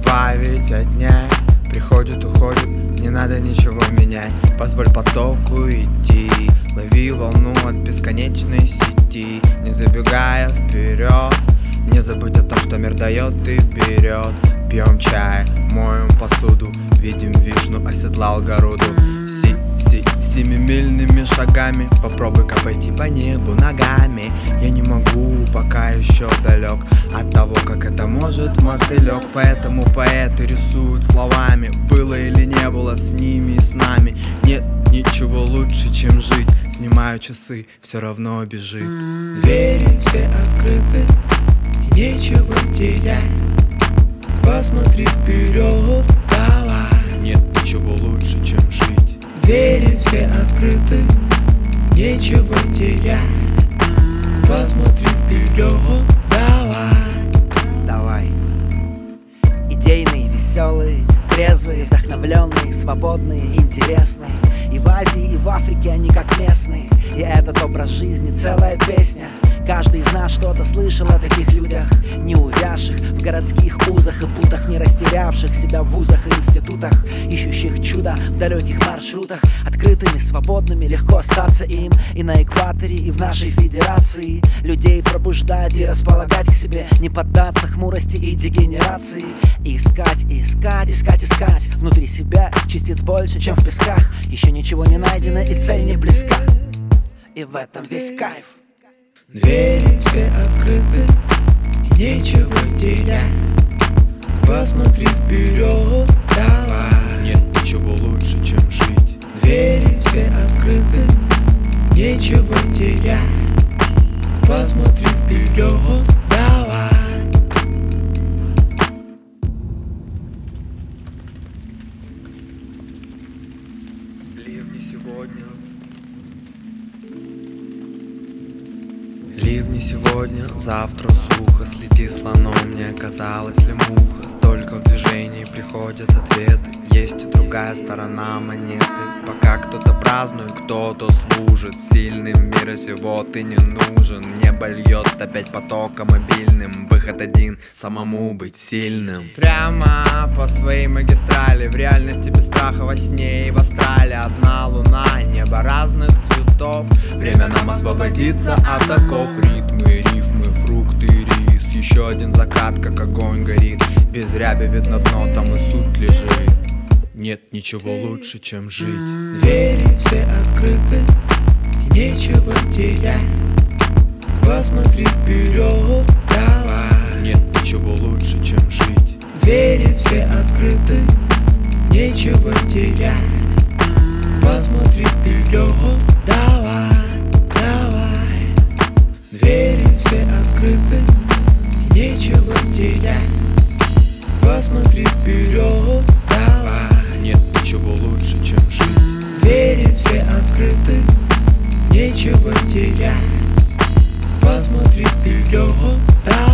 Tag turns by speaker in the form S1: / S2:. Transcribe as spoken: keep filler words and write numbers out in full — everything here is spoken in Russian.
S1: избавить, отнять. Приходит, уходит, не надо ничего менять. Позволь потоку идти, лови волну от бесконечной сети. Не забегая вперед, не забудь о том, что мир дает и берет. Пьем чай, моем посуду, видим вишню, оседлал городу. Си, си, семимильными шагами попробуй-ка пойти по небу ногами. Я не могу, пока еще далек от того, как это может мотылек. Поэтому поэты рисуют словами. Было или не было с ними и с нами. Нет ничего лучше, чем жить. Снимаю часы, все равно бежит.
S2: Двери все открыты, нечего терять. Посмотри вперед, давай.
S1: Нет ничего лучше, чем жить.
S2: Двери все открыты, нечего терять. Посмотри вперед, давай.
S3: Давай. Идейный, веселый, трезвый, вдохновленный, свободный, интересный. И в Азии, и в Африке они как местные. И этот образ жизни целая песня. Каждый из нас что-то слышал о таких людях, не увязших в городских узах и путах, не растерявших себя в вузах и институтах, ищущих чудо в далеких маршрутах. Открытыми, свободными, легко остаться им и на экваторе, и в нашей федерации. Людей пробуждать и располагать к себе, не поддаться хмурости и дегенерации. И искать, и искать, искать, искать внутри себя частиц больше, чем в песках. Еще ничего не найдено и цель не близка, и в этом весь кайф.
S2: Двери все открыты, нечего терять. Посмотри вперед, давай.
S1: Нет ничего лучше, чем жить.
S2: Двери все открыты, нечего терять. Посмотри вперед, давай.
S1: Ливни сегодня. Ливни сегодня, завтра сухо. Следи слоном, не оказалось ли муха. Только в движении приходят ответы. Есть и другая сторона монеты. Пока кто-то празднует, кто-то служит. Сильным мира сего ты не нужен. Небо льет опять потоком обильным. Выход один, самому быть сильным. Прямо по своей магистрали, в реальности без страха, во сне и в астрале. Одна луна, небо разных цветов. Время нам освободиться от оков. Ритмы, рифмы, фрукты, рис. Еще один закат, как огонь горит. Без ряби видно дно, там и суть лежит. Нет ничего лучше, чем жить.
S2: Двери все открыты, нечего терять. Посмотри вперед, давай.
S1: Нет ничего лучше, чем жить.
S2: Двери все открыты, нечего терять. Посмотри вперед, давай, давай. Двери все открыты, нечего терять. Посмотри вперед, давай.
S1: Нет ничего лучше, чем жить.
S2: Двери все открыты, нечего терять. Посмотри вперед, давай.